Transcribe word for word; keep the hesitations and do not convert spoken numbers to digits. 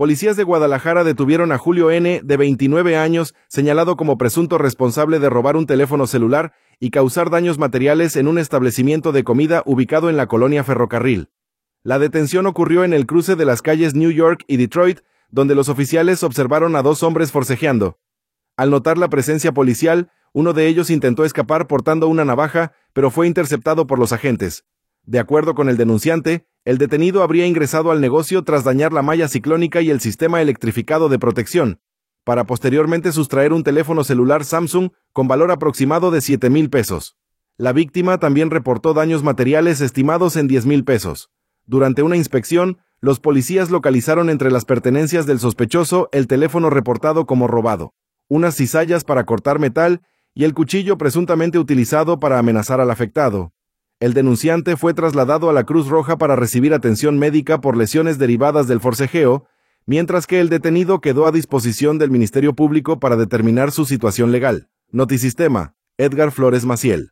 Policías de Guadalajara detuvieron a Julio N., de veintinueve años, señalado como presunto responsable de robar un teléfono celular y causar daños materiales en un establecimiento de comida ubicado en la colonia Ferrocarril. La detención ocurrió en el cruce de las calles New York y Detroit, donde los oficiales observaron a dos hombres forcejeando. Al notar la presencia policial, uno de ellos intentó escapar portando una navaja, pero fue interceptado por los agentes. De acuerdo con el denunciante, el detenido habría ingresado al negocio tras dañar la malla ciclónica y el sistema electrificado de protección, para posteriormente sustraer un teléfono celular Samsung con valor aproximado de siete mil pesos. La víctima también reportó daños materiales estimados en diez mil pesos. Durante una inspección, los policías localizaron entre las pertenencias del sospechoso el teléfono reportado como robado, unas cizallas para cortar metal y el cuchillo presuntamente utilizado para amenazar al afectado. El denunciante fue trasladado a la Cruz Roja para recibir atención médica por lesiones derivadas del forcejeo, mientras que el detenido quedó a disposición del Ministerio Público para determinar su situación legal. Notisistema, Edgar Flores Maciel.